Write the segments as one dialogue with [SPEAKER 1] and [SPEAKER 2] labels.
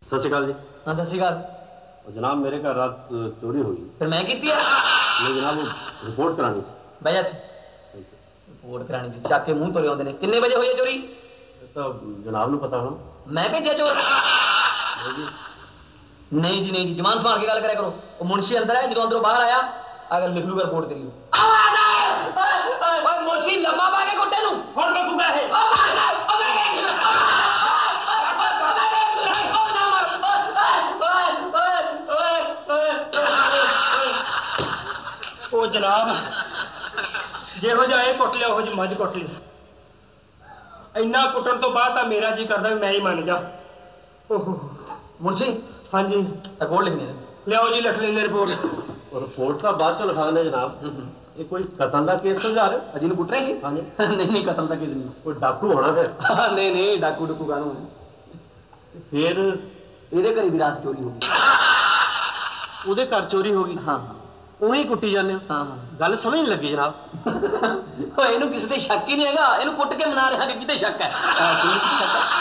[SPEAKER 1] सत श्री अकाल जी।
[SPEAKER 2] हाँ सत श्री अकाल।
[SPEAKER 1] जनाब मेरे घर रात चोरी हुई।
[SPEAKER 2] फिर मैं की है?
[SPEAKER 1] नहीं जनाब वो रिपोर्ट करानी थी।
[SPEAKER 2] भैया रिपोर्ट करानी थी चक के मुंह तोड़े आते हैं। कितने बजे हुई है चोरी?
[SPEAKER 1] तो जनाब को पता होना।
[SPEAKER 2] मैं भेजा चोर? नहीं जी नहीं जी जमान संभाल के गल करा करो। वो मुंशी अंदर है जो अंदरों बाहर आया अगर लिख लूगा रिपोर्ट करियो। मुंशी लम्बा पा के कुत्ते नु हुण बेकूगा है।
[SPEAKER 3] ओ जनाब ਜਿਹੋ ਜਿਹਾ ਇਹ ਕੁੱਟ ਲਿਆ ਉਹ ਜੀ ਮੱਝ ਕੁੱਟ ਲਈ। ਇੰਨਾ ਕੁੱਟਣ ਤੋਂ ਬਾਅਦ ਤਾਂ ਮੇਰਾ ਜੀ ਕਰਦਾ ਵੀ ਮੈਂ ਹੀ ਮੰਨ ਜਾ। ਓਹੋ
[SPEAKER 2] मुंशी
[SPEAKER 3] हाँ जी
[SPEAKER 2] रिपोर्ट लिखनी है।
[SPEAKER 3] लियाओ जी लिख लेंगे रिपोर्ट।
[SPEAKER 1] रिपोर्ट का बाद चो लिखा दें जनाब। ये कोई कतल का केस समझा रहे हो?
[SPEAKER 2] अजी कुट रहे सी?
[SPEAKER 1] हाँ जी।
[SPEAKER 2] नहीं कतल का केस नहीं।
[SPEAKER 1] कोई डाकू होना फिर?
[SPEAKER 2] नहीं नहीं डाकू डुकू कानू
[SPEAKER 1] फिर
[SPEAKER 2] ਇਹਦੇ ਘਰੇ ਵੀ ਰਾਤ ਚੋਰੀ ਹੋ ਗਈ।
[SPEAKER 1] ਉਹਦੇ ਘਰ ਚੋਰੀ ਹੋ ਗਈ?
[SPEAKER 2] ਹਾਂ
[SPEAKER 1] ਉਹੀ ਕੁੱਟੀ ਜਾਂਦੇ ਹੋ।
[SPEAKER 2] ਹਾਂ
[SPEAKER 1] ਗੱਲ ਸਮਝ ਨਹੀਂ ਲੱਗੀ ਜਨਾਬ।
[SPEAKER 2] ਓਏ ਇਹਨੂੰ ਕਿਸੇ ਤੇ ਸ਼ੱਕ ਹੀ ਨਹੀਂ ਹੈਗਾ। ਇਹਨੂੰ ਕੁੱਟ ਕੇ ਮਨਾ ਰਿਹਾ ਕਿ ਕਿਤੇ ਸ਼ੱਕ ਹੈ। ਕਿਹਨੂੰ ਸ਼ੱਕ ਹੈ?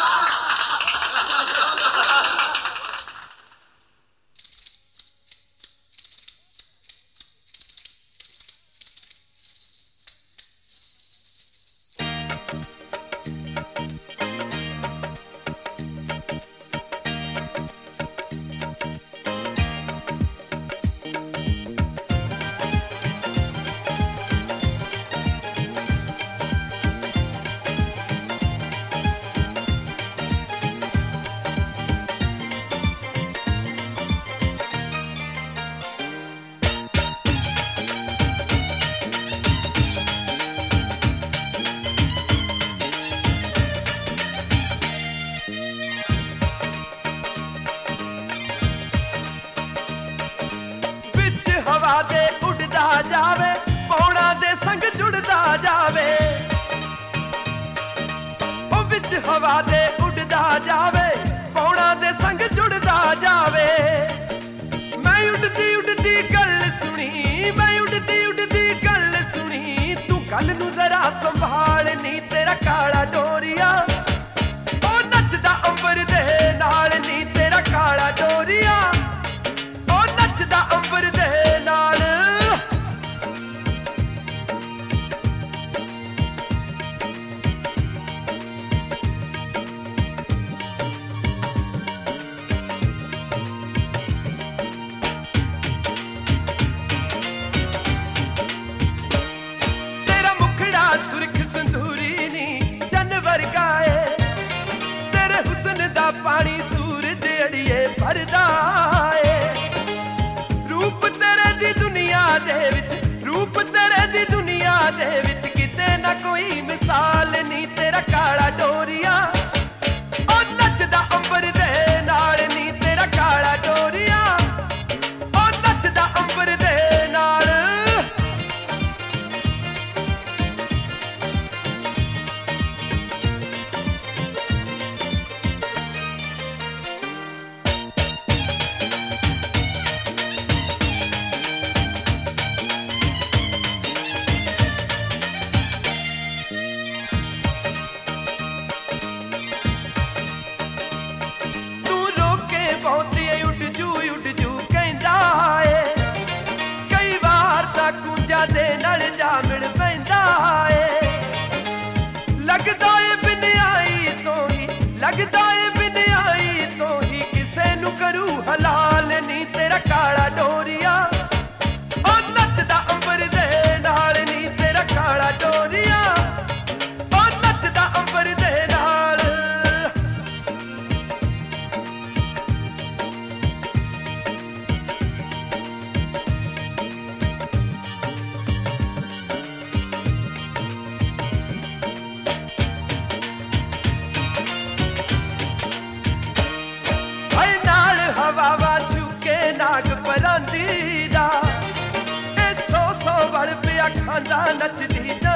[SPEAKER 4] हवा दे उड़दा जावे पौड़ा दे संग जुड़दा जावे। मैं उड़दी उड़दी गल सुनी मैं उड़दी उड़दी गल सुनी तू कल नू जरा संभाल नी तेरा काला डोरिया ओ नचदा अंबर दे नाल नी तेरा काला डोरिया ओ नचदा अंबर दे नाल। पानी सूरज अड़िए भरदा है रूप तेरे दी दुनिया दे विच रूप तेरे दी दुनिया दे विच किते ना कोई मिसाल नी तेरा काला डोरिया ओ नचदा अंबर दे नाल नी तेरा काला डोरिया ओ नचदा अंबर दे नाल। दे नल जामण पैंदा है लगदा है बिन आई तो ही लगदा है बिन आई तो ही किसे नु करू हलाल नी तेरा काला डोरिया ओ नचदा अंबर दे नाल नी तेरा काला डोरिया ओ नचदा अंबर दे नाल। नाग परांदी दा ए सौ सौ वड़ पिया खांदा नचदी